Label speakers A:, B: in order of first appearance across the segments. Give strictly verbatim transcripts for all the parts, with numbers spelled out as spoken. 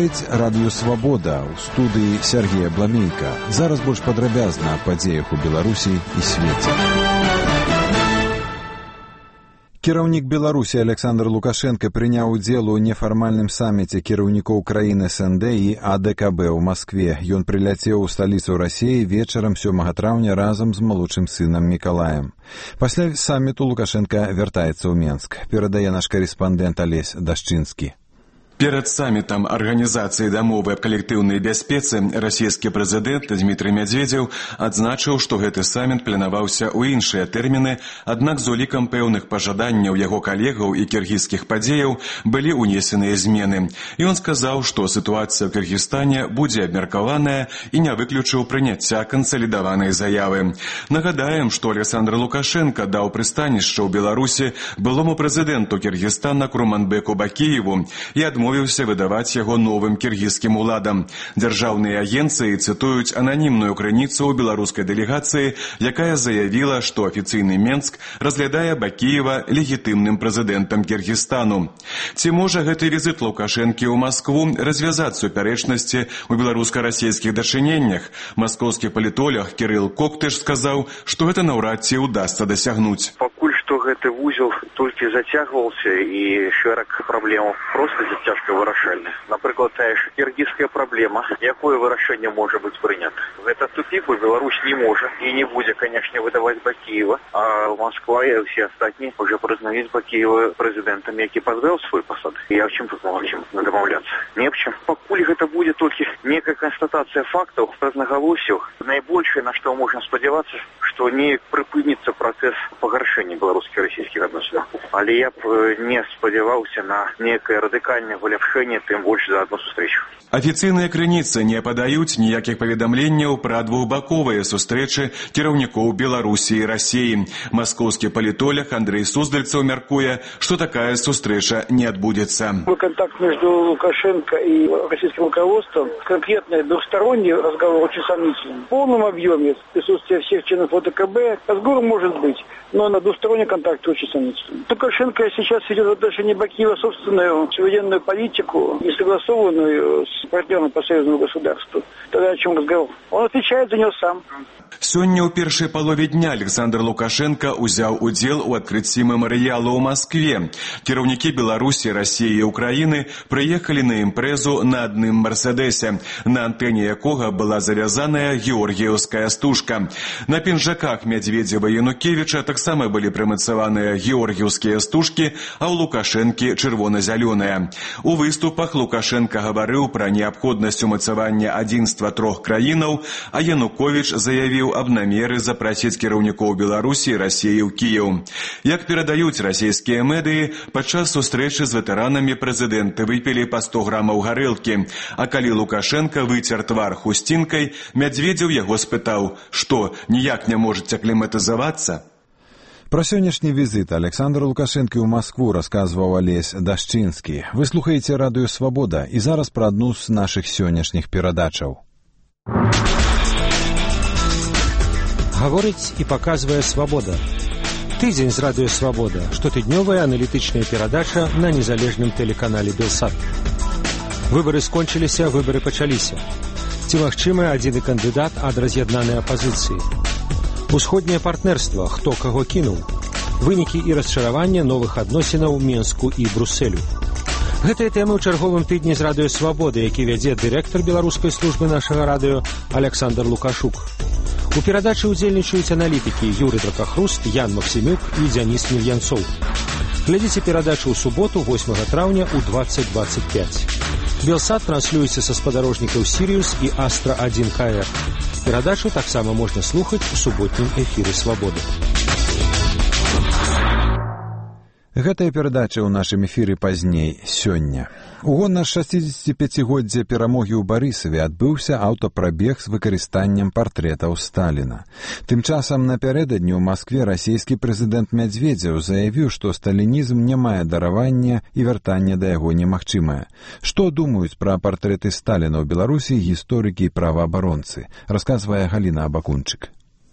A: слухаюць радыё «Свабода», у студыі Сергея Бламейка. Зараз больш падрабязна аб падзеях у Беларусі і свеце. Кіраўнік Беларусі Александр Лукашенко прыняў удзел у нефармальным саміце кіраўнікоў краін эс эн дэ і а дэ ка бэ ў Маскве. Ён прыляцеў у сталіцу Расіі вечарам сёмага траўня разам з малодшым сынам Мікалаем. Пасля саміту Лукашенко вяртаецца ў Менск. Перадае наш карэспандэнт Алесь Дашчынскі.
B: Перад самітам Арганізацыі дамовы аб калектыўнай бяспецы расійскі прэзідэнт Дмітрый Мядзведзеў адзначыў, што гэты саміт планаваўся ў іншыя тэрміны, аднак з улікам пэўных пажаданняў яго калегаў і кіргізскіх падзеяў былі ўнесеныя змены. Ён сказаў, што сітуацыя ў Кіргізстане будзе абмеркаваная і не выключыў прыняцця кансалідаванай заявы. Нагадаем, што Александр Лукашенко даў прыстанішча ў Беларусі былому прэзідэнту Кіргізстана Курманбеку Бакіеву і адмовіўся адмовіўся выдаваць яго новым кіргізскім уладам. Дзяржаўныя агенцыі цытуюць ананімную крыніцу ў беларускай дэлегацыі, якая заявіла, што афіцыйны Менск разглядае Бакіева легітымным прэзідэнтам Кіргізстану. Ці можа гэты візіт Лукашэнкі ў Маскву развязаць супярэчнасці ў беларуска-расійскіх дачыненнях? Маскоўскі палітолог Кірыл Коктыш сказаў, што гэта наўрад ці ўдасца дасягнуць.
C: Пакуль што гэты вузел толькі зацягваўся і шэраг праблемаў проста цяжка вырашальны. Напрыклад, тая ж кіргізская праблема, якое вырашэнне можа быць прынята. Гэта тупік, бо Беларусь не можа і не будзе, канешне, выдаваць Бакіева, а Москва і ўсе астатнія уже прызнаюць Бакіева прэзідэнтам, які пазбавіў свой пасад. І а в чым тут магчым дамаўляцца? Не аб чым. Пакуль гэта будзе толькі некая канстатацыя фактаў, рознагалоссяў, найбольшае, на што можна спадзявацца, што неяк прыпыніцца працэс пагаршэння беларуска-расійскіх адносінаў. Але я б не спадзяваўся на некае радыкальнае уляпшэнне, тым больш за адну сустрэчу.
B: Афіцыйныя крыніцы не падаюць ніякіх паведамленняў пра двухбаковыя сустрэчы кіраўнікоў Беларусі і Расіі. Маскоўскі палітолог Андрей Суздальцаў мяркуе, што такая сустрэча не адбудзецца.
D: Контакт между Лукашенко и российским руководством, конкретный двухсторонний разговор очень сомнительный. В полном объеме присутствие всех членов о дэ ка бэ разговор может быть, но на двусторонний контакт очень сомнительный. Лукашенко сейчас ведет в отношении Бакиева собственную суверенную политику, не согласованную с партнером по союзному государству. Тогда о чем разговор? Он отвечает за него сам.
B: Сёння ў першай палове дня Александр Лукашенко узяў удзел у адкрыцці мемарыялу ў Маскве. Кіраўнікі Беларусі, Расіі і Украіны прыехалі на імпрэзу на адным мерседесе, на антэне якога была завязаная георгіеўская стужка. На пінжаках Мядзведзева і Янукевіча таксама былі прымацаваныя георгіеўскія стужкі, а ў Лукашэнкі чырвона-зялёныя. У выступах Лукашенко гаварыў пра неабходнасць умацавання адзінства трох краінаў, а Януковіч заявіў аб намеры запрасіць кіраўнікоў Беларусі і Расіі ў Кіеў. Як перадаюць расійскія медыі, падчас сустрэчы з ветэранамі прэзідэнты выпілі па сто грамаў гарэлкі, а калі Лукашенко выцер твар хусцінкай, Мядзведзеў яго спытаў, што, ніяк не можаце акліматызавацца?
A: Пра сённяшні візіт Александра Лукашэнкі ў Маскву расказваў Алесь Дашчынскі. Вы слухаеце радыё «Свабода» і зараз пра адну з нашых сённяшніх перадачаў.
E: Гаворыць і паказвае «Свабода». Тыдзень з радыё «Свабода», штотыднёвая аналітычная перадача на незалежным тэлеканале «Белсат». Выбары скончыліся, выбары пачаліся. Ці магчымы адзіны кандыдат ад раз'яднанай апазіцыі? Усходняе партнерства, хто каго кінуў? Вынікі і расчаравання новых адносінаў Менску і Брусэлю. Гэтыя тэмы ў чарговым тыдні з радыё «Свабода», які вядзе дырэктар беларускай службы нашага радыё Александр Лукашук. У перадачы ўдзельнічаюць аналітыкі Юрый Дракахруст, Ян Максімюк і Дзяніс Мільянцоў. Глядзіце перадачу ў суботу, восьмага траўня ў дваццаць дваццаць пяць. Белсат транслюецца са спадарожнікаў «Сірыус» і «Астра один ка эр». Перадачу таксама можна слухаць у суботнім эфіры «Свабоды».
A: Гэтая перадача ў нашым эфіры пазней, сёння. У год на шасцідзесяціпяцігоддзе перамогі ў Барысаве адбыўся аўтапрабег з выкарыстаннем партрэтаў Сталіна. Тым часам напярэдадні ў Маскве расійскі прэзідэнт Мядзведзеў заявіў, што сталінізм не мае даравання і вяртанне да яго немагчымае. Што думаюць пра партрэты Сталіна ў Беларусі гісторыкі і праваабаронцы, расказвае Галіна Абакунчык.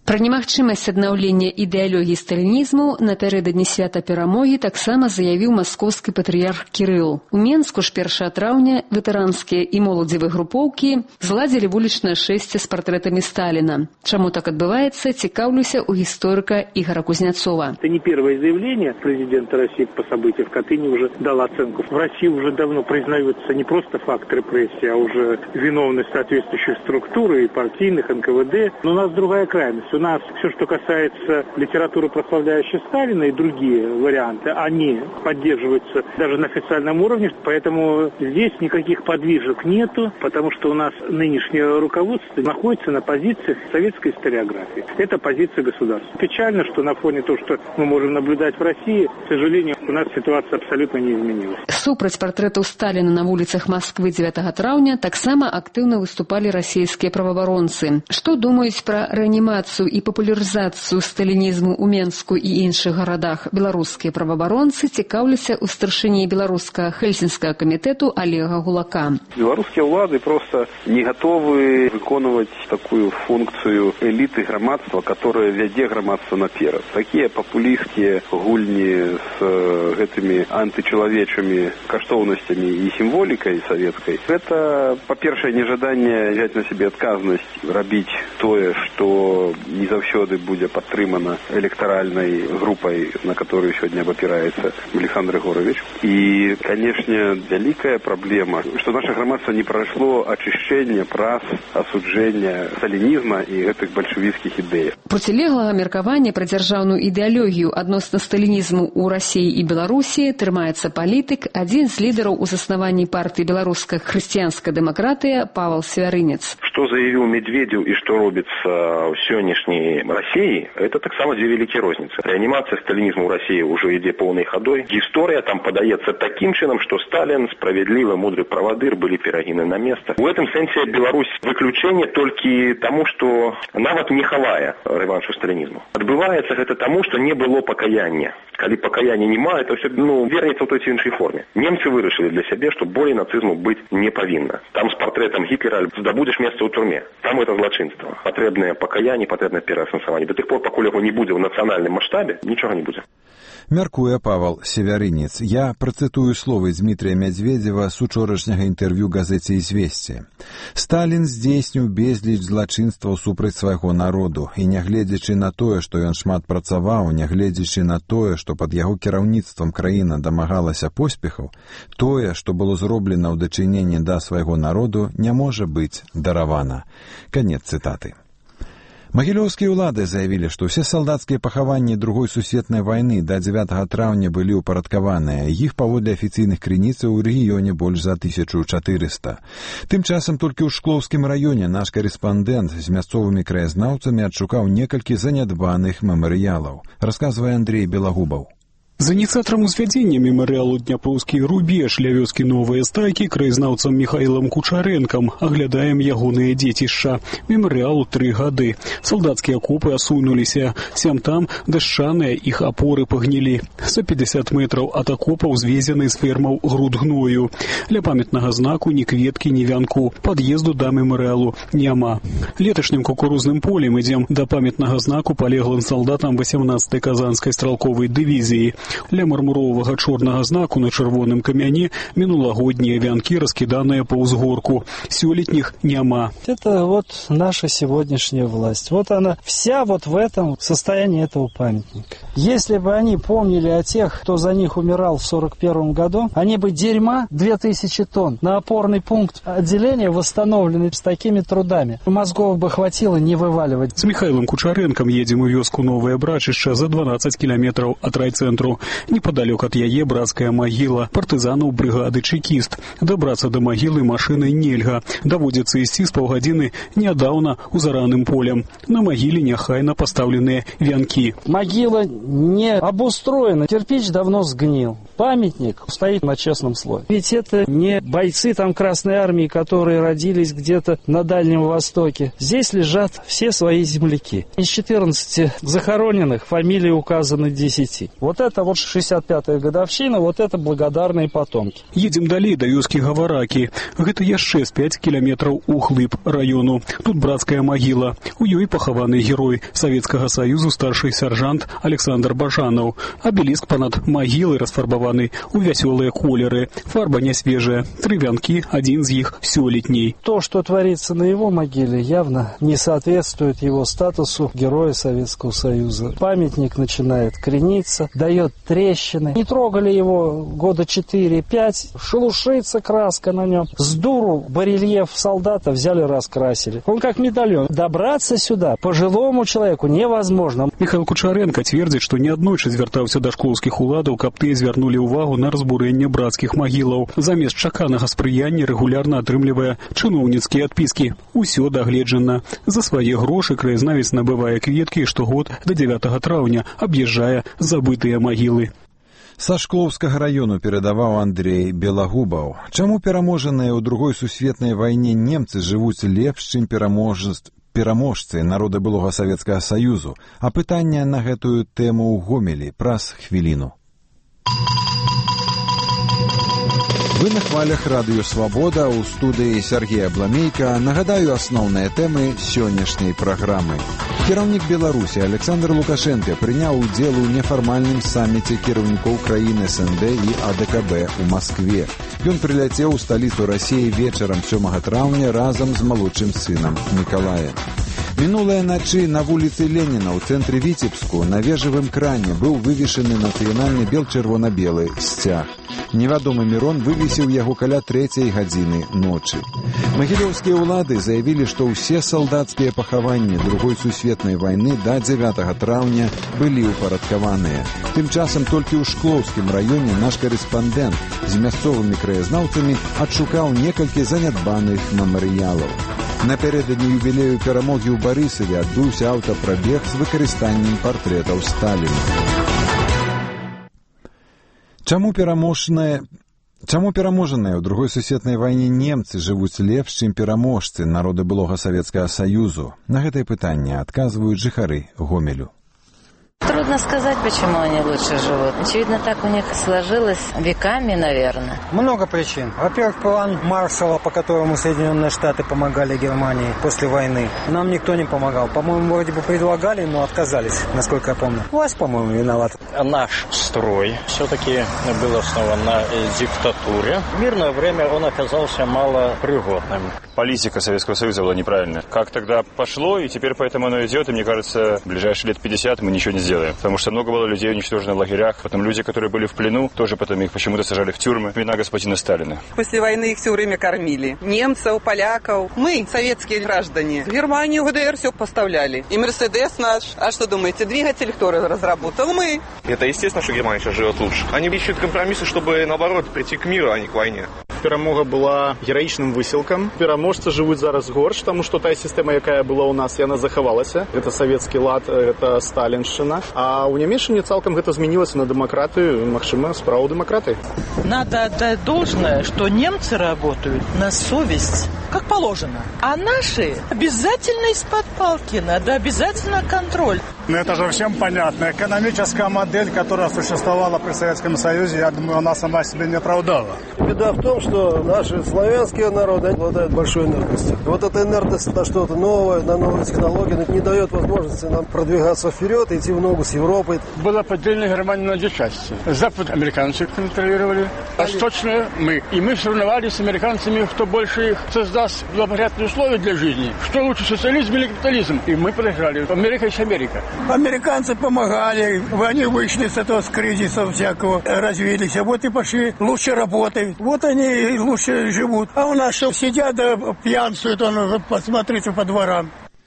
F: Пра немагчымасць аднаўлення ідэалогіі сталінізму напярэдадні свята перамогі таксама заявіў маскоўскі патрыярх Кірыл. У Менску ж першага траўня ветэранскія і моладзевыя групоўкі зладзілі вулічнае шэсце з партрэтамі Сталіна. Чаму так адбываецца, цікаўлюся у гісторыка Игоря Кузнецова.
D: Это не первое заявление президента России по событиям. Катыни уже дал оценку. В России уже давно признаются не просто факт репрессий, а уже виновность соответствующих структур и партийных, эн ка вэ дэ. Но у нас другая крайность. У нас все, что касается литературы, прославляющей Сталина, и другие варианты, они поддерживаются даже на официальном уровне. Поэтому здесь никаких подвижек нету, потому что у нас нынешнее руководство находится на позициях советской историографии. Это позиция государства. Печально, что на фоне того, что мы можем наблюдать в России, к сожалению, у нас ситуация абсолютно не изменилась.
F: Супраць партрэтаў Сталіна на вуліцах Масквы дзевятага траўня таксама актыўна выступалі расійскія праваабаронцы. Што думаюць пра рэанімацыю і папулярызацыю сталінізму ў Менску і іншых гарадах беларускія праваабаронцы, цікаўлюся ў старшыні беларускага хельсінскага камітэту Олега Гулака.
G: Белорусские улады просто не готовы выконывать такую функцию элиты громадства, которая вядзе громадство наперад. Такие популистские гульни с этими античеловечими каштоўнасцямі и символикой советской, это, по-першае, нежаданне взять на себе отказность, рабіць тое, что не заўсёды будзе падтрымана электоральной группой, на которую сегодня опирается Александр Егорович. И, конечно, великая проблема, что наше громадство не прошло очищение, праз, осуджение сталинизма и этих большевистских идей.
F: Процілеглага меркавання пра дзяржаўную ідэалогію адносна сталінізму ў Расіі і Беларусі трымаецца палітык, адзін з лідараў у заснаванні партыі беларуская хрысціянская дэмакратыя Павел Свярынец.
H: Что заявил Медведев и что робится в сегодняшней России, это так само две великие розницы. Реанимация сталинизма в России уже идет полной ходой. История там подается таким чином, что Сталин, справедливый, мудрый праводыр, были перагины на место. В этом сенсе Беларусь выключение только тому, что нават не хавая реваншу сталинизму. Отбывается это тому, что не было покаяния. Коли покаяния нема, это все, ну, вернется в той іншій форме. Немцы вырашили для себя, что более нацизму быть не повинно. Там с портретом Гитлера здобудешь место у тюрьме. Там это злочинство. Потребное покаяние, потребное переосмысление. До тех пор, пока его не будет в национальном масштабе, ничего не будет.
A: Мяркуе Павел Севярынец. Я працытую словы Дмітрія Мядзведзева з учорашняга інтэрв'ю газеце «Ізвесце». Сталін здзейсніў безліч злачынстваў супраць свайго народу, і нягледзячы на тое, што ён шмат працаваў, нягледзячы на тое, што пад яго кіраўніцтвам краіна дамагалася поспехаў, тое, што было зроблена ў дачыненні да свайго народу, не можа быць даравана. Канец цытаты. Магілёўскія ўлады заявілі, што ўсе салдацкія пахаванні другой сусветнай вайны да дзевятага траўня былі ўпарадкаваныя, іх паводле афіцыйных крыніцаў у рэгіёне больш за тысячу чатырыста. Тым часам толькі ў Шклоўскім раёне наш карэспандэнт з мясцовымі краязнаўцамі адшукаў некалькі занядбаных мемарыялаў, расказвае Андрей Белагубаў.
I: За ініцыятарам узвядзення мемарыялу «Дняпроўскі рубеж» ля вёскі Новыя Стайкі краязнаўцам Михаилом Кучарэнкам аглядаем ягоныя дзецішча. Мемарыялу тры гады. Салдацкія акопы асунуліся. Сям-там дашчаныя іх апоры пагнілі. За пятьдесят метраў ад акопаў звезены з фермаў груд гною. Ля памятнага знаку ні кветкі, ні вянку. Пад'езду да мемарыялу няма. Леташнім кукурузным полем ідзем да памятнага знаку палеглым салдатам восемнадцатай казанскай стралковай дывізіі. Ля мармуровага чорнага знаку на чырвоным камяне мінулагоднія вянкі, раскіданыя па ўзгорку. Сёлетніх няма.
J: Это вот наша сегодняшняя власть. Вот она вся вот в этом состоянии этого памятника. Если бы они помнили о тех, кто за них умирал в сорок первом году, они бы дерьма две тысячи тонн на опорный пункт отделения восстановлены с такими трудами. Мозгов бы хватило не вываливать.
I: С Михаилом Кучарэнкам едем у вёску Новое Брачышча за дванаццаць кіламетраў ад райцэнтру. Непадалёк ад яе брацкая магіла партызанаў брыгады «Чекіст». Дабрацца да магілы машынай нельга. Даводзіцца ісці з паўгадзіны нядаўна ў зараным полем. На магіле няхайна пастаўленыя вянкі.
J: Могила не обустроена, кирпич давно сгнил. Памятник стоит на честном слое. Ведь это не бойцы там Красной Армии, которые родились где-то на Дальнем Востоке. Здесь лежат все свои земляки. Из четырнадцати захороненных фамилии указаны десяти. Вот это вот Вот шестьдесят пятая годовщина, вот это благодарные потомки.
I: Едем далей да вёскі Гаваракі. Гэта яшчэ з пяць кіламетраў у глыб раёну. Тут брацкая магіла. У ёй пахаваны герой Савецкага Саюзу старшы сяржант Александр Бажанаў. Абеліск панад магілы расфарбаваны ў вясёлыя колеры. Фарба не свежая. Тры вянкі, адзін з іх сёлетний.
J: То, что творится на его могиле, явно не соответствует его статусу героя Советского Союза. Памятник начинает крениться, дает трещины. Не трогали его года четыре-пять, шелушится краска на нем. С дуру барельеф солдата взяли, раскрасили. Он как медальон. Добраться сюда пожилому человеку невозможно.
I: Михаил Кучаренко твердит, что неаднойчы звяртаўся да школскіх уладаў, каб тыя звярнулі ўвагу на разбурэнне брацкіх магілаў. Замест чаканага спрыяння рэгулярна атрымлівае чыноўніцкія адпіскі. Усё дагледжана. За свае грошы краязнавец набывае кветкі і штогод да дзевятага траўня аб'язджае забытыя магілы.
A: Са Шклоўскага раёну перадаваў Андрей Белагубаў. Чаму пераможаныя ў другой сусветнай вайне немцы жывуць лепш, чым пераможцы пераможцы народа былога Савецкага Саюзу? А пытанне на гэтую тэму ў Гомелі праз хвіліну. Вы на хвалях радыё «Свабода», у студыі Сергея Бламейка. Нагадаю асноўныя тэмы сённяшняй праграмы. Кіраўнік Беларусі Александр Лукашенко прыняў удзел у нефармальным саміце кіраўнікоў краін эс эн дэ і а дэ ка бэ ў Маскве. Ён прыляцеў у сталіцу Расіі вечарам сёмага траўня разам з малодшым сынам Мікалаем. Мінулыя начы на вуліцы Леніна ў цэнтры Віцебску на вежавым кране быў вывешаны нацыянальны бел-чырвона-белы сцяг. Невядомы Мірон вывесіў яго каля трэцяй гадзіны ночы. Магілёўскія ўлады заявілі, што ўсе салдацкія пахаванні другой сусветнай вайны да дзевятага траўня былі ўпарадкаваныя. Тым часам толькі ў Шклоўскім раёне наш карэспандэнт з мясцовымі краязнаўцамі адшукаў некалькі занядбаных мемарыялаў. Напярэдадні юбілею перамогі ў Барысаве адбыўся аўтапрабег з выкарыстаннем партрэтаў Сталіна. Чаму пераможныя Чаму пераможаныя ў другой сусветнай вайне немцы жывуць лепш, чым пераможцы народа былога Савецкага Саюзу? На гэтае пытанне адказваюць жыхары Гомелю.
K: Трудно сказать, почему они лучше живут. Очевидно, так у них сложилось веками, наверное.
L: Много причин. Во-первых, план Маршалла, по которому Соединенные Штаты помогали Германии после войны. Нам никто не помогал. По-моему, вроде бы предлагали, но отказались, насколько я помню. Власть, по-моему, виновата.
M: Наш строй все-таки был основан на диктатуре. В мирное время он оказался малопригодным.
N: Политика Советского Союза была неправильная. Как тогда пошло, и теперь поэтому оно идет, и мне кажется, в ближайшие лет пятьдесят мы ничего не сделаем. Потому что много было людей уничтожено в лагерях. Потом люди, которые были в плену, тоже потом их почему-то сажали в тюрьмы. Вина господина Сталина.
O: После войны их все время кормили. Немцев, поляков. Мы, советские граждане, в Германию, в гэ дэ эр все поставляли. И Мерседес наш. А что думаете, двигатель кто разработал? Мы.
P: Это естественно, что Германия сейчас живет лучше. Они ищут компромиссы, чтобы, наоборот, прийти к миру, а не к войне.
Q: Перамога была гераічным высілкам. Пераможцы жывуць зараз горш, таму што тая сістэма, якая была ў нас, яна захавалася. Гэта савецкі лад, гэта сталіншчына. А ў Нямецчыне цалкам гэта змянілася на дэмакратыю, магчыма, справу дэмакраты.
R: Надо отдать должное, что немцы работают на совесть, как положено. А наши обязательно из-под палки, надо обязательно контроль.
S: Ну это же всем понятно. Экономическая модель, которая существовала при Советском Союзе, я думаю, она сама себе не оправдала.
T: Беда в том, что наши славянские народы обладают большой инертностью. Вот эта инертность на что-то новое, на новые технологии не дает возможности нам продвигаться вперед, идти в ногу с Европой.
U: Было поделено Германию на две части. Запад американцы контролировали, восточную мы. И мы соревновались с американцами, кто больше их создаст благоприятные условия для жизни. Что лучше, социализм или капитализм? И мы проиграли. Америка есть Америка.
S: Американцы помогали, они вышли с этого с кризиса всякого, развились, а вот и пошли лучше работать. Вот они лучше живут. А у нас что, сидят да пьянствуют, он, посмотрите по дворам.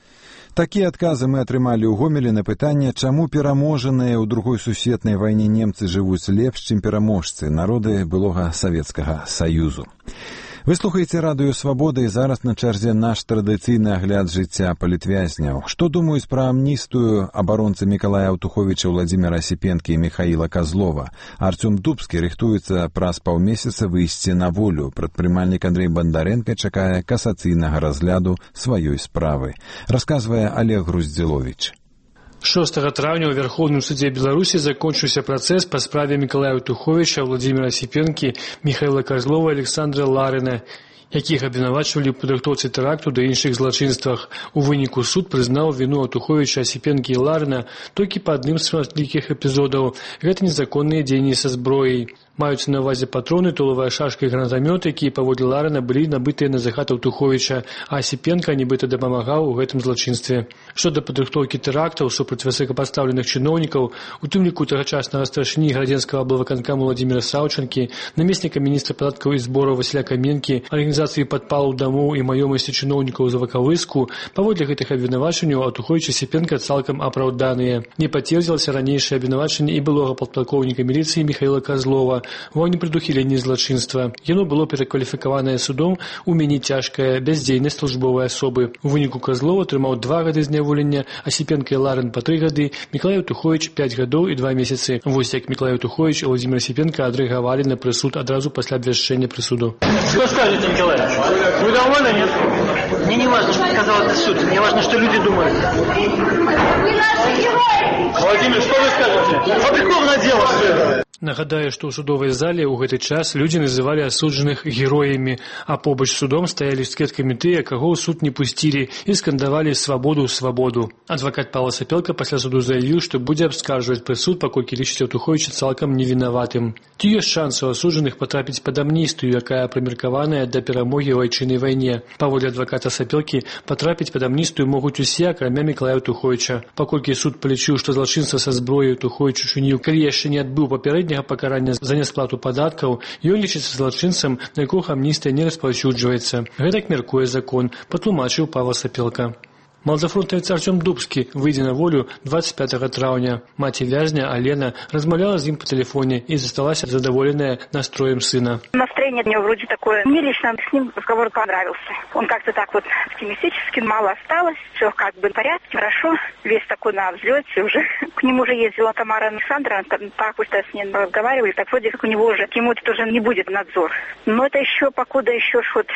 A: Такія адказы мы атрымалі ў Гомелі на пытанне, чаму пераможаныя ў другой сусветнай вайне немцы жывуць лепш, чым пераможцы народы былога Савецкага Саюзу. Вы слухаеце радыё «Свабода» і зараз на чарзе наш традыцыйны агляд жыцця палітвязняў. Што думаюць пра амністыю абаронцы Мікалая Аўтуховіча, Владзіміра Асіпенкі і Міхаіла Казлова? Арцём Дубскі рыхтуецца праз паўмесяца выйсці на волю. Прадпрымальнік Андрэй Бандарэнка чакае касацыйнага разгляду сваёй справы. Расказвае Олег Груздзіловіч.
C: шостага траўня ў Верховным судзе Беларусі закончыўся працэс па справе Мікалая Туховіча, Владзіміра Асіпенкі, Міхаіла Казлова і Александра Ларына, якіх абвінавачвалі ў падрыхтоўцы тэракту да іншых злачынствах. У выніку суд прызнаў віну Туховіча, Асіпенкі і Ларына толькі па адным з шматлікіх эпізодаў. Гэта незаконныя дзеянні са зброяй. Маюцца на ўвазе патроны, тулавая шашка і гранатамёт, якія паводле Ларына былі набытыя на захатаў Туховіча, а Асіпенка нібыта дапамагаў у гэтым злачынстве. Што да падрыхтоўкі тэрактаў супраць высокапастаўленых чыноўнікаў, у тым ліку тагачаснага старшыні Градзенскага аблвыканкама Владзіміра Саўчанкі, намесніка міністра падаткаў і збораў Васіля Каменкі, арганізацыі падпалаў дамоў і маёмасці чыноўнікаў за Вакавыску, паводле гэтых абвінавачанняў Туховіч і Асіпенка цалкам апраўданыя. Не пацвердзілася ранейшае абвінавачанне і былога падпалкоўніка міліцыі Міхаіла Казлова ва непрадухіленні злачынства. Яно было перакваліфікаванае судом у меней цяжкая бяздзейнасць службовай асобы. У выніку Казлова атрымаў два гады зняволення, Асіпенка і Ларын па тры гады, Мікалай Туховіч пяць гадоў і два месяцы. Вось як Мікалай Туховіч і Владзімір Асіпенка адрэагавалі на прысуд адразу пасля абвяшчэння прысуду.
V: Что скажете, Николай? Вы довольны, нет? Мне не важно, что сказал этот суд. Мне важно, что люди думают. Владимир, что вы скажете? Фабриковное дело все это.
C: Нагадаю, што ў судовай зале ў гэты час людзі называлі асуджаных героямі, а побач з судом стаялі з кветкамі тыя, каго ў суд не пусцілі і скандавалі свабоду, свабоду. Адвакат Павла Сапелка пасля суду заявіў, што будзе абскарджваць прысуд, паколькі лічыць Туховіча цалкам невінаватым. Ці ёсць шанс у асуджаных патрапіць пад амністыю, якая прымеркаваная да перамогі ў айчыннай вайне. Паводле адваката Сапелкі, патрапіць пад амністыю могуць усе, акрамя Мікалая Туховіча. Паколькі суд палічыў, што злачынства са зброяй Туховіч учыніў, калі яшчэ не адбыў папярэдняга пакарання за несплату падаткаў, ён лічыцца злачынцам, на якога амністыя не распаўсюджваецца. Гэтак мяркуе закон, патлумачыў Павла Сапелка. Малазафронтавец Артём Дубскі выйдзе на волю двадцать пятого траўня. Маці вязня Алена размаўляла з ім по телефоне и засталась задоволенная настроем сына.
W: Настроение у него вроде такое. Мне лично с ним разговор понравился. Он как-то так вот оптимистически, мало осталось, все как бы в порядке, хорошо. Весь такой на взлете уже. К нему уже ездила Тамара Александровна, так пусть с ним разговаривали, так вроде как у него уже, к нему это уже не будет надзор. Но это еще, покуда еще вот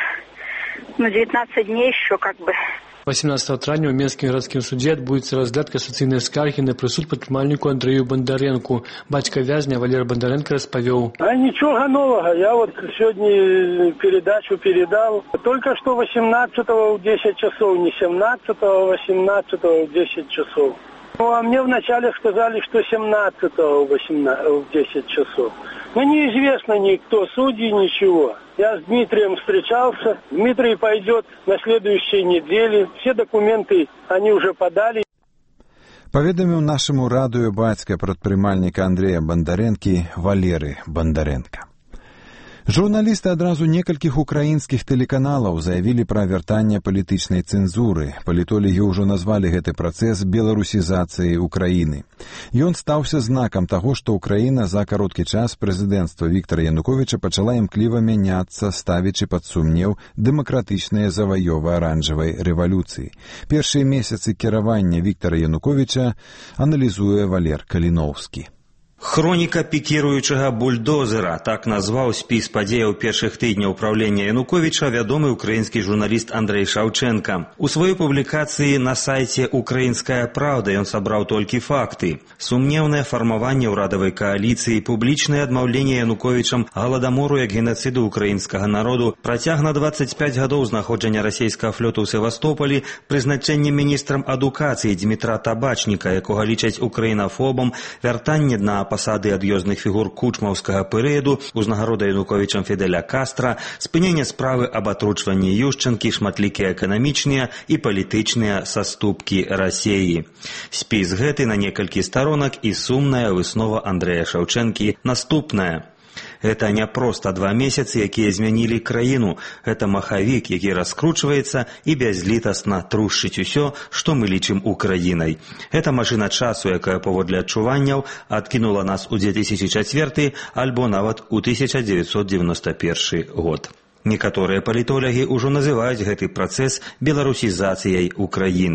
W: на девятнадцать дней еще как бы.
C: восемнадцатого траўня ў Менскім гарадскім судзе адбудзецца разгляд касацыйнай скаргі на прысуд прадпрымальніку Андрэю Бандарэнку. Бацька вязня Валер Бандарэнка распавёў.
D: А ничего нового. Я вот сегодня передачу передал. Только что восемнадцатого в десять часов, не семнадцатого, восемнадцатого в десять часов. Ну, а мне вначале сказали, что семнадцатого в десять часов. Но неизвестно никто, судьи, ничего. Я с Дмитрием встречался. Дмитрий пойдет на следующей неделе. Все документы они уже подали.
A: Паведаміў нашаму радыё бацька прадпрымальніка Андрэя Бандарэнкі Валеры Бандарэнка. Журналісты адразу некалькіх украінскіх тэлеканалаў заявілі пра вяртанне палітычнай цэнзуры. Палітолагі ўжо назвалі гэты працэс беларусізацыяй Украіны. Ён стаўся знакам таго, што Украіна за кароткі час прэзідэнцтва Віктара Януковіча пачала імкліва мяняцца, ставячы пад сумнеў дэмакратычныя заваёвы аранжавай рэвалюцыі. Першыя месяцы кіравання Віктара Януковіча аналізуе Валер Каліноўскі.
X: Хроніка пікіруючага бульдозера, так назваў спіс падзеяў першых тыдняў праўлення Януковіча вядомы ўкраінскі журналіст Андрэй Шаўчэнка. У сваёй публікацыі на сайце «Украінская правда» ён сабраў толькі факты. Сумнеўнае фармаванне ўрадавай кааліцыі, публічнае адмаўленне Януковічам галадамору як генацыду ўкраінскага народу, працяг на двадцать пять гадоў знаходжання расійскага флоту ў Севастополі, прызначэнне міністрам адукацыі Дмітра Табачніка, якога лічаць украінафобам, вяртанне на пасады ад'ёзных фігур кучмаўскага перыяду, узнагарода Януковічам Фідэля Кастра, спыненне справы аб атручванні Юшчэнкі, шматлікія эканамічныя і палітычныя саступкі Расіі. Спіс гэты на некалькі сторонак і сумная выснова Андрэя Шаўчэнкі наступная. Гэта не проста два месяцы, якія змянілі краіну. Гэта махавік, які раскручваецца і бязлітасна трушчыць усё, што мы лічым Украінай. Гэта машына часу, якая паводле адчуванняў адкінула нас у две тысячи четвёрты альбо нават у тысяча девятьсот девяносто первый год. Некаторыя палітолагі ўжо называюць гэты працэс беларусізацыяй Украіны.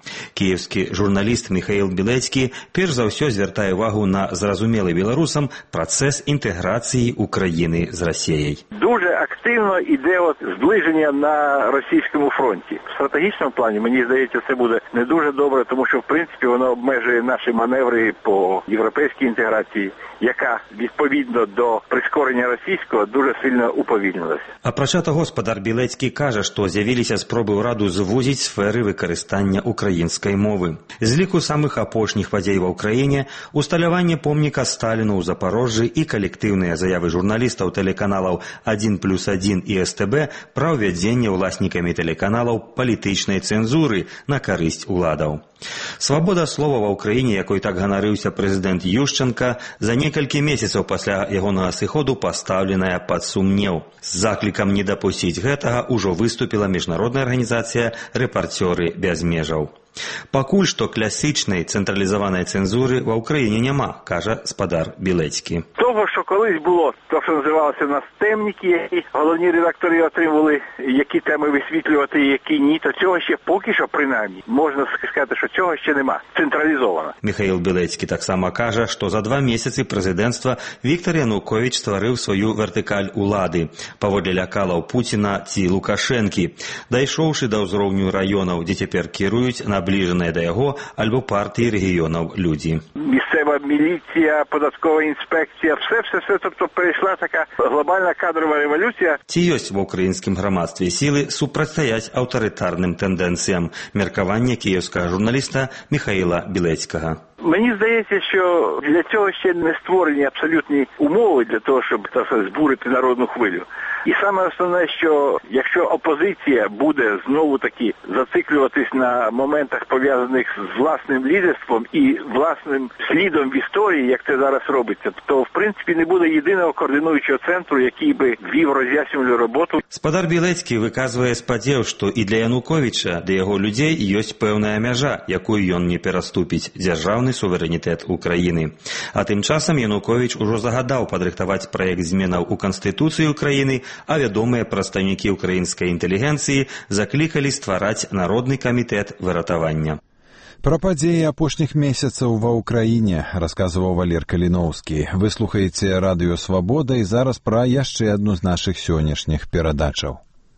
X: Киевскі журналіст Михаил Білецькі перш за ўсё звяртае увагу на зразумелы беларусам працэс інтэграцыі Україны з Расіяй.
H: Дуже активно йде от зближення на російському фронті. В стратегічному плані, мені здається, це буде не дуже добре, тому що, в принципі, воно обмежує наші маневри по європейській інтеграції, яка, відповідно до прискорення російського, дуже сильно уповільнилася.
X: Апрача того, гаспадар Білецькі каже, што з'явіліся спробы ўраду звузіць сферы выкарыстання украінскай мовы. З ліку самых апошніх падзей ва ўкраіне усталяванне помніка Сталіну ў Запорожжы і калектыўныя заявы журналістаў тэлеканалаў адзін плюс адзін і эс тэ бэ пра ўвядзенне ўласнікамі тэлеканалаў палітычнай цэнзуры на карысць уладаў. Свабода слова ва ўкраіне, якой так ганарыўся прэзідэнт Ющенка, за некалькі месяцаў пасля ягонага сыходу пастаўленая пад сумнеў. З заклікам не дапусціць гэтага ўжо выступіла міжнародная арганізацыя «Рэпарцёры без межаў». Пакуль што класічнай цэнтралізаванай цэнзуры ва ўкраіне няма, кажа спадар Білецькі.
H: Того, що колись було, то, що називалося нас темніки, які головні редактори отримували, які теми висвітлювати, які ні, то цього ще поки що, принаймні, можна сказати, що цього ще нема. Централізовано.
X: Михаил Білецькі таксама кажа, што за два месяцы прэзідэнцтва Віктор Януковіч стварыў сваю вертыкаль улады, паводле лякалаў Пуціна ці Лукашэнкі, дайшоўшы да ўзроўню раёнаў, дзе цяпер кіруюць набліжаныя да яго альбо партыі рэгіёнаў людзі.
H: Місцева міліція, податкова інспекція, все-все-все, тобто перейшла така глобальна кадрова революція.
X: Ці ёсць ва ўкраінскім грамадстве сілы супрацьстаяць аўтарытарным тэндэнцыям? Меркаванне кіеўскага журналіста Михаила Білецькага.
H: Мені здається, що для цього ще не створені абсолютні умови для того, щоб, так сказати, збурити народну хвилю. І саме основне, що якщо опозиція буде знову-таки зациклюватись на моментах, пов'язаних з власним лідерством і власним слідом в історії, як це зараз робиться, то, в принципі, не буде єдиного координуючого центру, який би вів роз'яснювальну роботу.
X: Спадар Білецькі выказвае спадзеў, што і для Януковіча, для яго людзей ёсць пэўная мяжа, якую ён не пераступіць – дзяржаўны суверэнітэт Украіны. А тым часам Януковіч ужо загадаў падрыхтаваць праект зменаў у Канстытуцыі Украіны, а вядомыя прадстаўнікі украінскай інтэлігенцыі заклікалі ствараць Народны камітэт выратавання.
A: Пра падзеі апошніх месяцаў ва ўкраіне расказваў Валер Каліноўскі. Вы слухаеце радыё «Свабода» і зараз пра яшчэ адну з нашых сённяшніх перадачаў.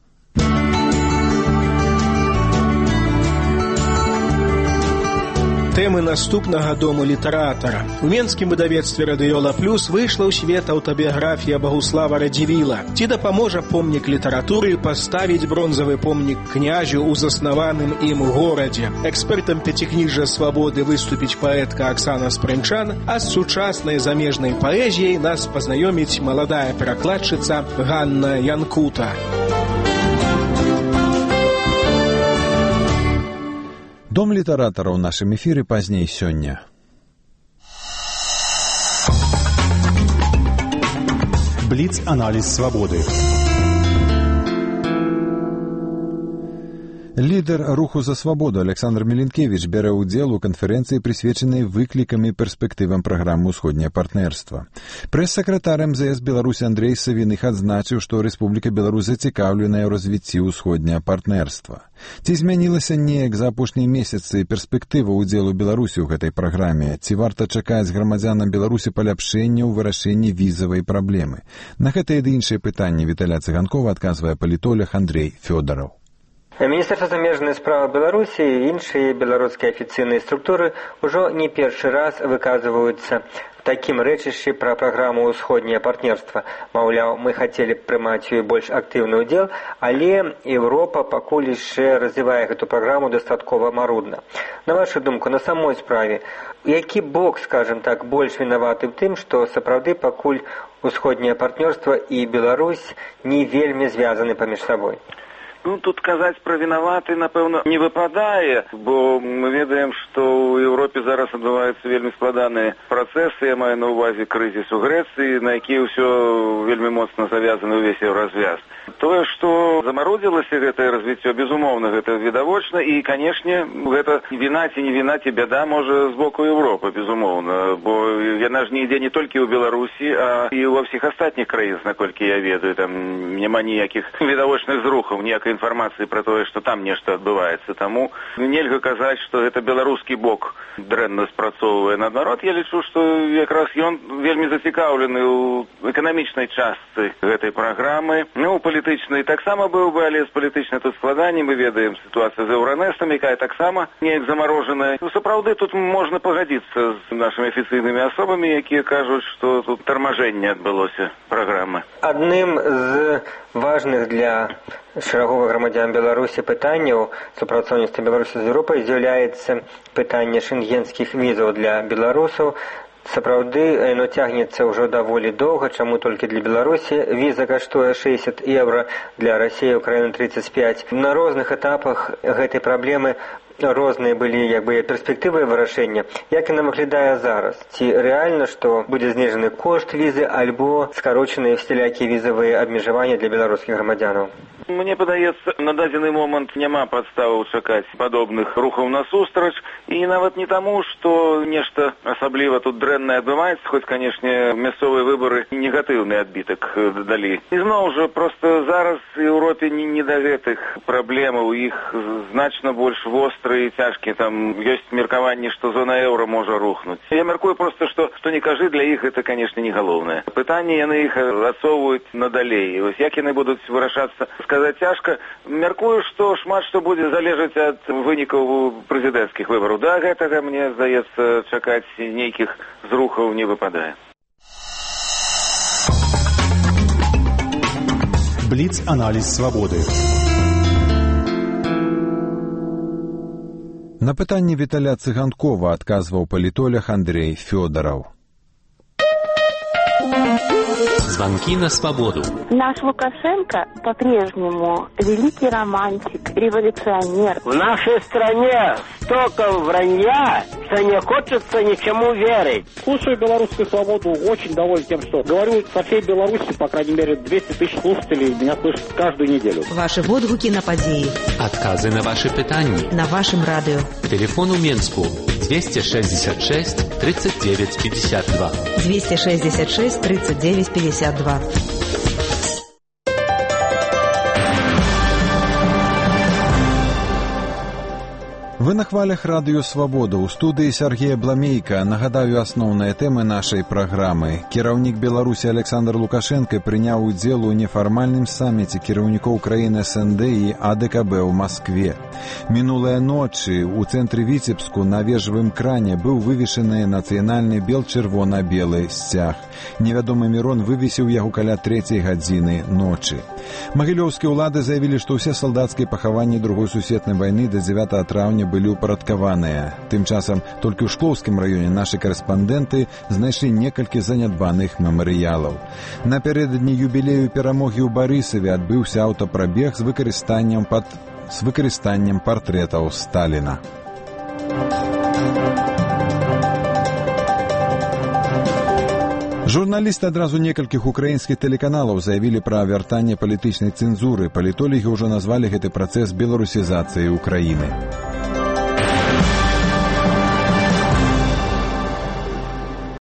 B: Тэмы наступнага дому літаратара. У менскім выдавецтве «Радыёла Плюс» выйшла ў свет аўтабіяграфія Багуслава Радзівіла. Ці дапаможа помнік літаратуры паставіць бронзавы помнік князю ў заснаваным ім горадзе. Экспертам пяцікніжжа «Свабоды» выступіць паэтка Аксана Спрынчан, а з сучаснай замежнай паэзіяй нас пазнаёміць маладая перакладчыца Ганна Янкута.
A: Дом літаратара ў нашым эфіры пазней сёння.
E: Бліц-аналіз «Свабоды».
A: Лідер руху за свабоду Александр Меленкевич бярэ ўдзел у канферэнцыі, прысвечанай выклікам і перспектывам праграмы «Усходняе партнерства». Прэс-сакратар эм зэ эс Беларусі Андрей Савіных адзначыў, што Рэспубліка Беларусь зацікаўленая ў развіцці ўсходняе партнерства. Ці змянілася неяк за апошнія месяцы перспектыва ўдзелу Беларусі ў гэтай праграме? Ці варта чакаць грамадзянам Беларусі паляпшэння ў вырашэнні візавай праблемы? На гэтыя ды іншыя пытанні Віталя Цыганкова адказвае палітолог Андрей Фёдораў.
F: Міністэрства замежнай справы Беларусі і іншыя беларускія афіцыйныя структуры ўжо не першы раз выказваюцца в такім рэчышчы пра праграму «Усходняе партнерства». Маўляў, мы хацелі б прымаць ёй больш актыўны ўдзел, але Еўропа пакуль яшчэ развівае гэту праграму дастаткова марудна. На вашу думку, на самой справе, які бок, скажем так, больш вінаваты ў тым, што сапраўды пакуль «Усходняе партнерства» і Беларусь не вельмі звязаны паміж сабой?
G: Ну, тут казаць пра вінаваты, напэўна, не выпадае, бо мы ведаем, што ў Еўропе зараз адбываюцца вельмі складаныя працэсы, я маю на ўвазе крызіс у Грэцыі, на які ўсё вельмі моцна завязаны ўвесь еўразвяз. Тое, што замарудзілася гэтае развіццё, безумоўна, гэта відавочна, і, канешне, гэта віна ці не віна, ці бяда можа з боку Еўропы, безумоўна, бо яна ж не ідзе не толькі ў Беларусі, а і ва ўсіх астатніх краінах, наколькі я ведаю, там няма ніякіх відавочных зрухаў, ніякай інфармацыі пра тое, што там нешта адбываецца. Таму нельга казаць, што гэта беларускі бок дрэнна спрацоўвае. Наадварот, я лічу, што якраз ён вельмі зацікаўлены ў эканамічнай частцы гэтай праграмы. Ну, у палітычнай таксама быў бы, але з палітычнай тут складаней. Мы ведаем сітуацыю з Еўранэстам, якая таксама неяк замарожаная. Ну, сапраўды, тут можна пагадзіцца з нашымі афіцыйнымі асобамі, якія кажуць, што тут тармажэнне адбылося праграмы.
F: Адным з важных для шэрагова грамадзян Беларусі пытанняў супрацоўніцтва Беларусі з Еўропай з'яўляецца пытанне шэнгенскіх візаў для беларусаў. Сапраўды, яно цягнецца ўжо даволі доўга, чаму толькі для Беларусі. Віза каштуе шэсцьдзесят еўра, для Расіі, Украіны тридцать пять. На розных этапах гэтай праблемы розныя былі як бы перспектывы вырашэння. Як яна выглядае зараз? Ці рэальна, што будзе знижаны кошт візы, альбо скарочаныя всялякія візавыя абмежаванні для беларускіх грамадзянаў?
G: Мне падаецца, на дадзены момант няма падставаў чакаць падобных рухаў насустрач, і нават не таму, што нешта асабліва тут дрэннае адбываецца, хоць, канешне, мясцовыя выбары негатыўны адбітак далі. І зноў жа, проста зараз Еўропе не, не да гэтых праблемаў, іх значна больш вострыя і цяжкія. Там ёсць меркаванне, што зона еўра можа рухнуць. Я мяркую проста, што, што не кажы, для іх гэта, канешне, не галоўнае. Пытанне яны іх адсоўваюць надалей. Вось як яны будуць вырашацца, сказаць цяжка. Мяркую, што шмат што будзе залежаць ад вынікаў прэзідэнцкіх выбараў. Да гэтага, мне здаецца, чакаць нейкіх зрухаў не выпадае.
E: Бліц-аналіз свабоды.
A: На пытанне Віталя Цыганкова адказваў палітолог Андрей Фёдоров.
I: Звонки на свободу.
J: Наш Лукашенко по-прежнему великий романтик, революционер.
K: В нашей стране столько вранья, что не хочется ничему верить.
L: Слушаю белорусскую свободу, очень доволен тем, что говорю со всей Беларуси, по крайней мере, двести тысяч слушателей меня слышат каждую неделю.
Y: Ваши водгуки на подеи.
I: Отказы на ваши питания.
Y: На вашем радио.
I: К телефону Менску двести шестьдесят шесть тридцать девять пятьдесят два.
Y: двести шестьдесят шесть тридцать девять пятьдесят два.
A: Вы на хвалях радыё «Свабода». У студыі Сергея Бламейка. Нагадаю асноўныя тэмы нашай праграмы. Кіраўнік Беларусі Александр Лукашенко прыняў удзел у нефармальным саміце кіраўнікоў краін эс эн дэ і а дэ ка бэ ў Маскве. Мінулыя ночы ў цэнтры Віцебску на вежавым кране быў вывешаны нацыянальны бел-чырвона-белы сцяг. Невядомы Мірон вывесіў яго каля трэцяй гадзіны ночы. Магілёўскія ўлады заявілі, што ўсе салдацкія пахаванні другой сусветнай вайны да дзевятага траўня былі ўпарадкаваныя. Тым часам толькі ў Шклоўскім раёне нашы карэспандэнты знайшлі некалькі занядбаных мемарыялаў. Напярэдадні юбілею перамогі ў Барысаве адбыўся аўтапрабег з выкарыстаннем пад з выкарыстаннем партрэтаў Сталіна. Журналісты адразу некалькіх украінскіх тэлеканалаў заявілі пра вяртанне палітычнай цэнзуры. Палітолагі ўжо назвалі гэты працэс беларусізацыяй Украіны.